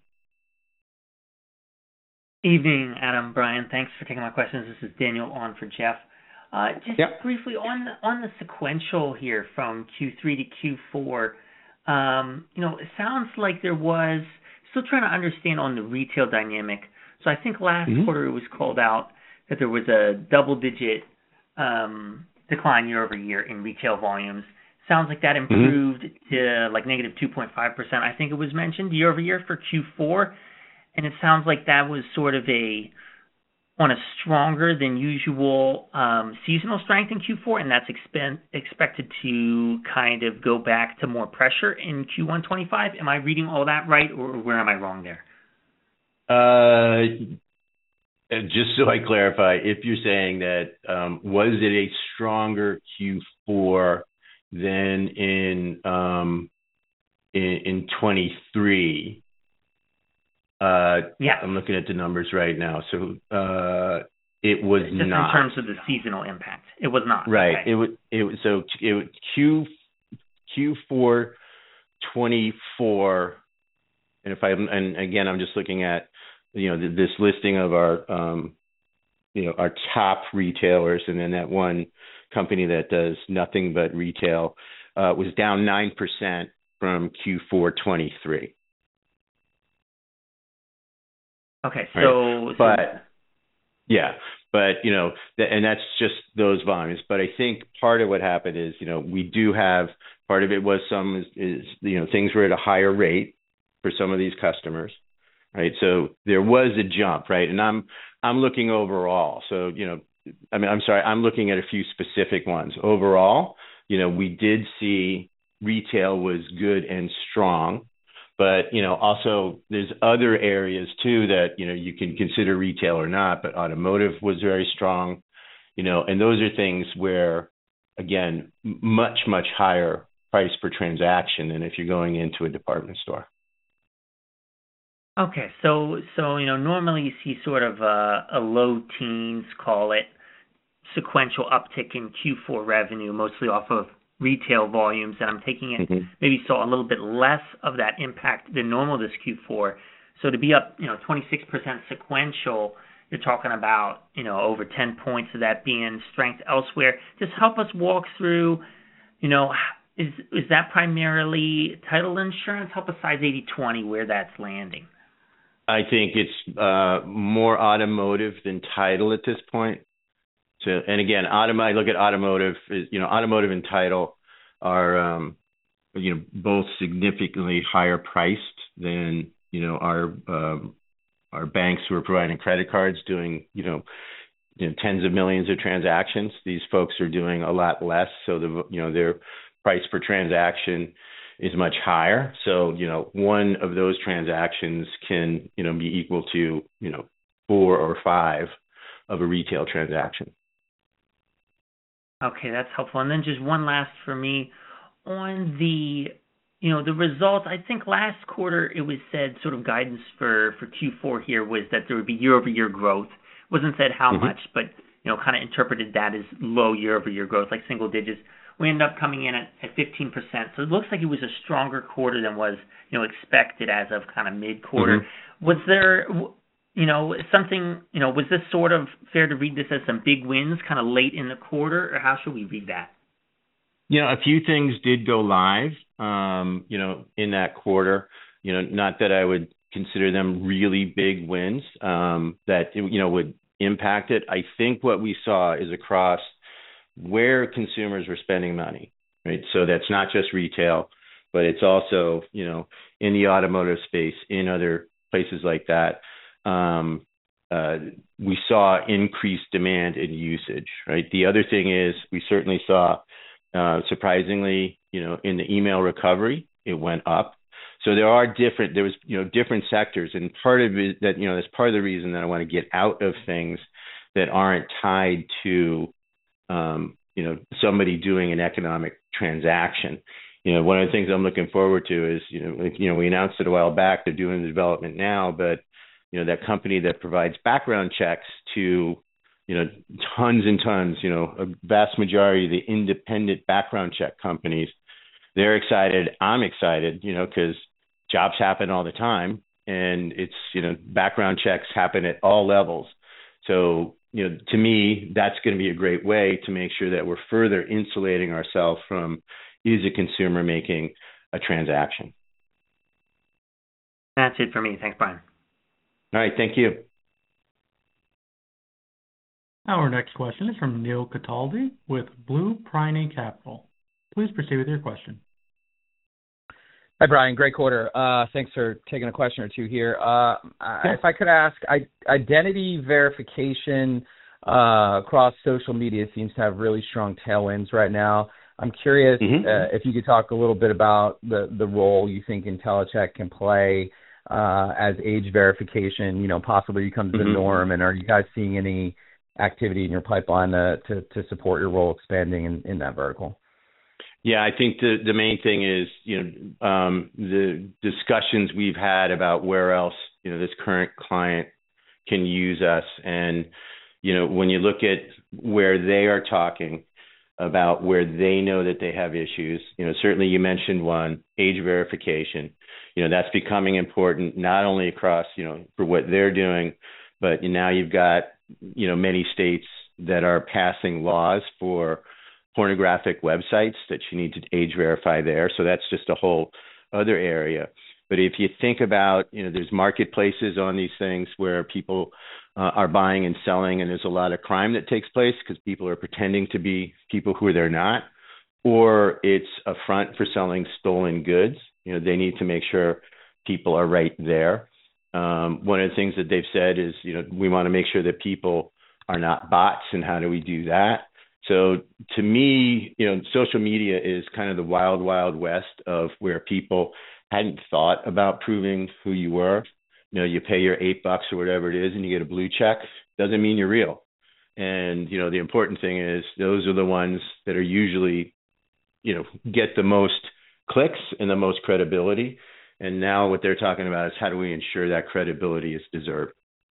Evening, Adam, Brian. Thanks for taking my questions. This is Daniel on for Jeff. Uh, just yep. briefly on the, on the sequential here from Q three to Q four, um, you know, it sounds like there was, still trying to understand on the retail dynamic. So I think last mm-hmm. quarter it was called out that there was a double-digit um, decline year over year in retail volumes. Sounds like that improved mm-hmm. to like negative two point five percent, I think it was mentioned, year over year for Q four. And it sounds like that was sort of a, on a stronger than usual um, seasonal strength in Q four, and that's expen- expected to kind of go back to more pressure in Q one twenty-five. Am I reading all that right, or where am I wrong there? Uh, just so I clarify, if you're saying that, um, was it a stronger Q four than in um, in, in twenty-three? Uh, yeah, I'm looking at the numbers right now. So uh, it was just not in terms of the seasonal impact. It was not right. Okay. It was it was so it was Q Q four twenty-four, and if I and again I'm just looking at you know this listing of our um, you know our top retailers, and then that one company that does nothing but retail uh, was down nine percent from Q four twenty-three. Okay, so, right. so but yeah, but you know, th- and that's just those volumes. But I think part of what happened is, you know, we do have part of it was some is, is you know things were at a higher rate for some of these customers, right? So there was a jump, right? And I'm I'm looking overall. So, you know, I mean, I'm sorry, I'm looking at a few specific ones. Overall, you know, we did see retail was good and strong, but, you know, also there's other areas too that, you know, you can consider retail or not, but automotive was very strong, you know, and those are things where, again, much, much higher price per transaction than if you're going into a department store. Okay, so so you know normally you see sort of a, a low teens, call it, sequential uptick in Q four revenue, mostly off of retail volumes, and I'm taking it Mm-hmm. maybe saw a little bit less of that impact than normal this Q four. So to be up, you know, twenty-six percent sequential, you're talking about, you know, over ten points of that being strength elsewhere. Just help us walk through, you know, is is that primarily title insurance? Help us size eighty twenty where that's landing. I think it's uh, more automotive than title at this point. So, and again, autom- I look at automotive, you know, automotive and title are, um, you know, both significantly higher priced than, you know, our um, our banks who are providing credit cards doing, you know, you know, tens of millions of transactions. These folks are doing a lot less, so the you know their price per transaction is much higher. So, you know, one of those transactions can, you know, be equal to, you know, four or five of a retail transaction. Okay, that's helpful. And then just one last for me on the, you know, the results. I think last quarter it was said sort of guidance for, for Q four here was that there would be year-over-year growth. Wasn't said how Mm-hmm. much, but, you know, kind of interpreted that as low year-over-year growth, like single digits. We ended up coming in at, at fifteen percent. So it looks like it was a stronger quarter than was, you know, expected as of kind of mid-quarter. Mm-hmm. Was there, you know, something, you know, was this sort of fair to read this as some big wins kind of late in the quarter, or how should we read that? You know, a few things did go live, um, you know, in that quarter. You know, not that I would consider them really big wins um, that, you know, would impact it. I think what we saw is across where consumers were spending money, right? So that's not just retail, but it's also, you know, in the automotive space, in other places like that. Um, uh, we saw increased demand and usage, right? The other thing is we certainly saw, uh, surprisingly, you know, in the email recovery, it went up. So there are different, there was, you know, different sectors, and part of it that, you know, that's part of the reason that I want to get out of things that aren't tied to, um, you know, somebody doing an economic transaction. You know, one of the things I'm looking forward to is, you know, like, you know, we announced it a while back, they're doing the development now, but, you know, that company that provides background checks to, you know, tons and tons, you know, a vast majority of the independent background check companies, they're excited. I'm excited, you know, because jobs happen all the time, and it's, you know, background checks happen at all levels. So, you know, to me, that's going to be a great way to make sure that we're further insulating ourselves from, is a consumer making a transaction. That's it for me. Thanks, Brian. All right. Thank you. Our next question is from Neil Cataldi with Blue Prine Capital. Please proceed with your question. Hi, Brian. Great quarter. Uh, thanks for taking a question or two here. Uh, yeah. If I could ask, I, identity verification uh, across social media seems to have really strong tailwinds right now. I'm curious mm-hmm. uh, if you could talk a little bit about the, the role you think Intellicheck can play uh, as age verification, you know, possibly becomes mm-hmm. the norm, and are you guys seeing any activity in your pipeline to, to, to support your role expanding in, in that vertical? Yeah, I think the, the main thing is, you know, um, the discussions we've had about where else, you know, this current client can use us. And, you know, when you look at where they are talking about where they know that they have issues, you know, certainly you mentioned one, age verification. You know, that's becoming important not only across, you know, for what they're doing, but now you've got, you know, many states that are passing laws for pornographic websites that you need to age verify there. So that's just a whole other area. But if you think about, you know, there's marketplaces on these things where people uh, are buying and selling, and there's a lot of crime that takes place because people are pretending to be people who they're not, or it's a front for selling stolen goods. You know, they need to make sure people are right there. Um, one of the things that they've said is, you know, we want to make sure that people are not bots, and how do we do that? So to me, you know, social media is kind of the wild, wild west of where people hadn't thought about proving who you were. You know, you pay your eight bucks or whatever it is and you get a blue check. Doesn't mean you're real. And, you know, the important thing is those are the ones that are usually, you know, get the most clicks and the most credibility. And now what they're talking about is how do we ensure that credibility is deserved.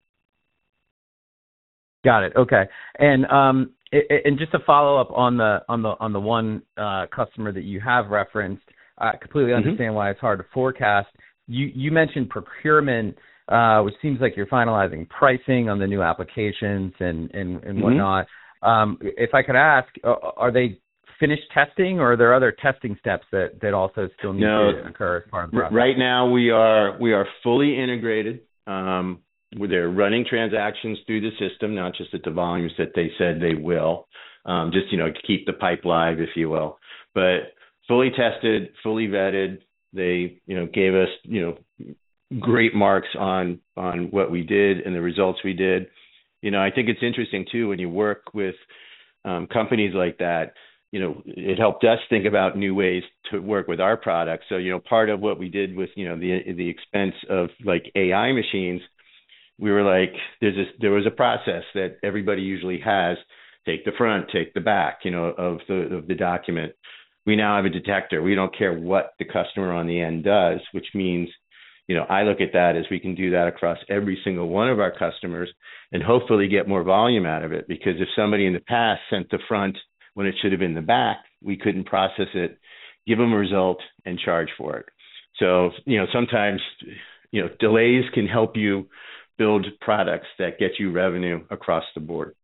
Got it. Okay. And um, it, and just to follow up on the on the on the one uh, customer that you have referenced, I completely understand mm-hmm. why it's hard to forecast. You you mentioned procurement, uh, which seems like you're finalizing pricing on the new applications and and, and whatnot. Mm-hmm. Um, if I could ask, are they finished testing, or are there other testing steps that, that also still need no, to occur as part of the process? Right now, we are we are fully integrated. Um, They're running transactions through the system, not just at the volumes that they said they will, um, just, you know, keep the pipe live, if you will. But fully tested, fully vetted. They, you know, gave us, you know, great marks on on what we did and the results we did. You know, I think it's interesting, too, when you work with um, companies like that, you know, it helped us think about new ways to work with our products. So, you know, part of what we did with, you know, the the expense of like A I machines, we were like, there's this, there was a process that everybody usually has. Take the front, take the back, you know, of the of the document. We now have a detector. We don't care what the customer on the end does, which means, you know, I look at that as we can do that across every single one of our customers and hopefully get more volume out of it. Because if somebody in the past sent the front when it should have been the back, we couldn't process it, give them a result, and charge for it. So, you know, sometimes, you know, delays can help you build products that get you revenue across the board.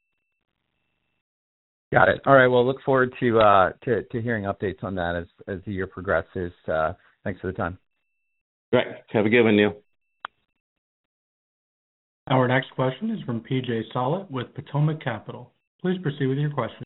Got it. All right. Well, look forward to uh, to, to hearing updates on that as, as the year progresses. Uh, thanks for the time. Right. Have a good one, Neil. Our next question is from P J Solit with Potomac Capital. Please proceed with your question.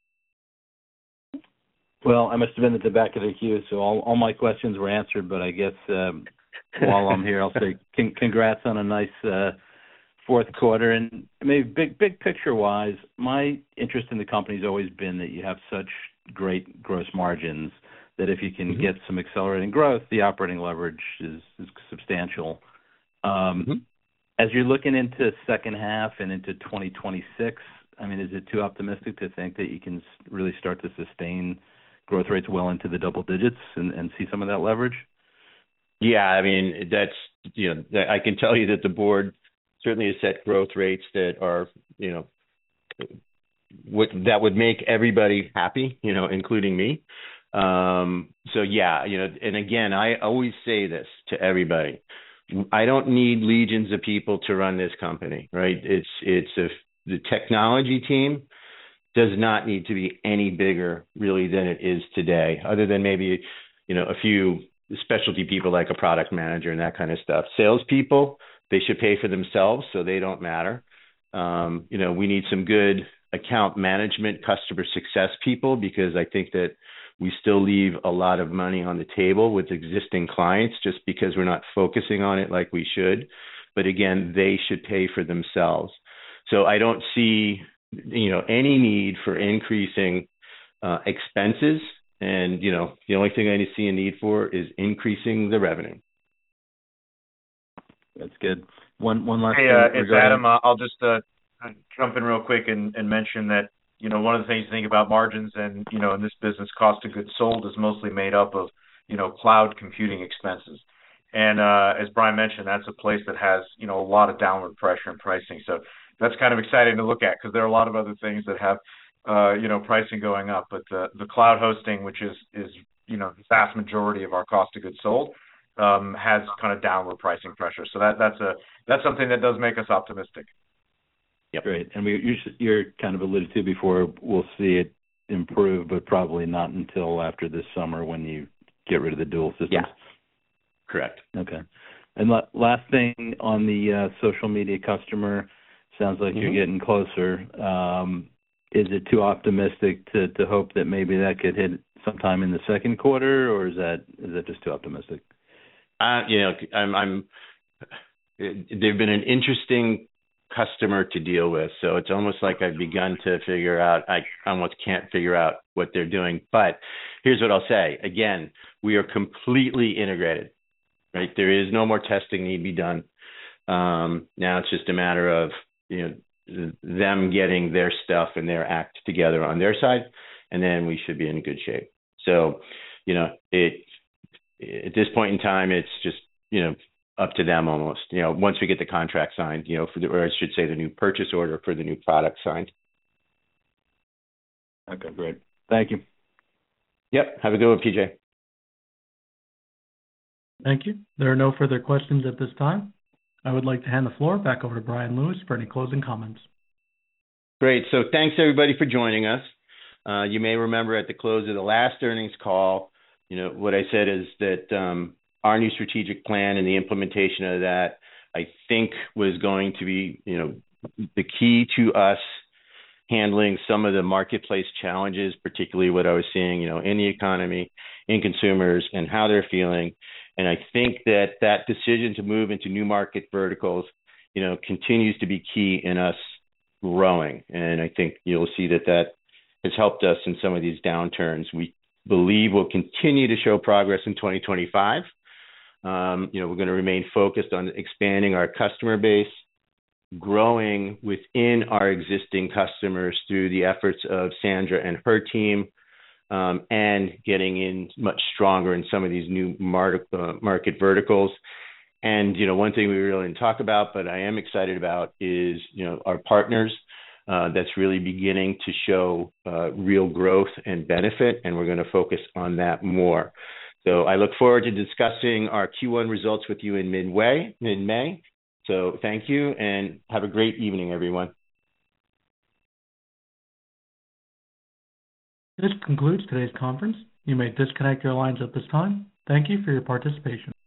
Well, I must have been at the back of the queue, so all, all my questions were answered. But I guess um, while I'm here, I'll say con- congrats on a nice uh, fourth quarter. And maybe big big picture wise, my interest in the company has always been that you have such great gross margins that if you can mm-hmm. get some accelerating growth, the operating leverage is, is substantial. Um, mm-hmm. As you're looking into second half and into twenty twenty-six, I mean, is it too optimistic to think that you can really start to sustain growth rates well into the double digits and, and see some of that leverage? Yeah, I mean, that's, you know, I can tell you that the board certainly has set growth rates that are, you know, what, that would make everybody happy, you know, including me. Um, so, yeah, you know, and again, I always say this to everybody. I don't need legions of people to run this company, right? It's, it's a, the technology team does not need to be any bigger really than it is today, other than maybe, you know, a few specialty people like a product manager and that kind of stuff. Salespeople, they should pay for themselves, so they don't matter. Um, you know, we need some good account management, customer success people, because I think that we still leave a lot of money on the table with existing clients just because we're not focusing on it like we should. But again, they should pay for themselves. So I don't see, you know, any need for increasing uh, expenses. And, you know, the only thing I see a need for is increasing the revenue. That's good. One one last hey, thing. Uh, it's Adam. Uh, I'll just uh, jump in real quick and, and mention that, you know, one of the things to think about margins and, you know, in this business, cost of goods sold is mostly made up of, you know, cloud computing expenses. And uh, as Brian mentioned, that's a place that has, you know, a lot of downward pressure in pricing. So that's kind of exciting to look at because there are a lot of other things that have, uh, you know, pricing going up. But the, the cloud hosting, which is, is, you know, the vast majority of our cost of goods sold, um, has kind of downward pricing pressure. So that that's a that's something that does make us optimistic. Yep. Great. And we, you, you're kind of alluded to before, we'll see it improve, but probably not until after this summer when you get rid of the dual systems. Yeah. Correct. Okay. And la- last thing on the uh, social media customer, sounds like mm-hmm. you're getting closer. Um, is it too optimistic to, to hope that maybe that could hit sometime in the second quarter, or is that is that just too optimistic? Uh, you know, I'm, I'm it, they've been an interesting customer to deal with. So it's almost like I've begun to figure out, I almost can't figure out what they're doing. But here's what I'll say. Again, we are completely integrated, right? There is no more testing need to be done. Um, now it's just a matter of, you know, them getting their stuff and their act together on their side, and then we should be in good shape. So, you know, it, at this point in time, it's just, you know, up to them almost, you know, once we get the contract signed, you know, for the, or I should say the new purchase order for the new product signed. Okay, great. Thank you. Yep. Have a good one, P J. Thank you. There are no further questions at this time. I would like to hand the floor back over to Brian Lewis for any closing comments. Great. So thanks everybody for joining us. Uh, you may remember at the close of the last earnings call, you know, what I said is that um, our new strategic plan and the implementation of that, I think, was going to be, you know, the key to us handling some of the marketplace challenges, particularly what I was seeing, you know, in the economy, in consumers, and how they're feeling. And I think that that decision to move into new market verticals, you know, continues to be key in us growing. And I think you'll see that that has helped us in some of these downturns. We believe we'll continue to show progress in twenty twenty-five. Um, you know, we're going to remain focused on expanding our customer base, growing within our existing customers through the efforts of Sandra and her team, um, and getting in much stronger in some of these new market, uh, market verticals. And, you know, one thing we really didn't talk about, but I am excited about is, you know, our partners. Uh, that's really beginning to show uh, real growth and benefit, and we're going to focus on that more. So I look forward to discussing our Q one results with you in midway, mid-May. So thank you, and have a great evening, everyone. This concludes today's conference. You may disconnect your lines at this time. Thank you for your participation.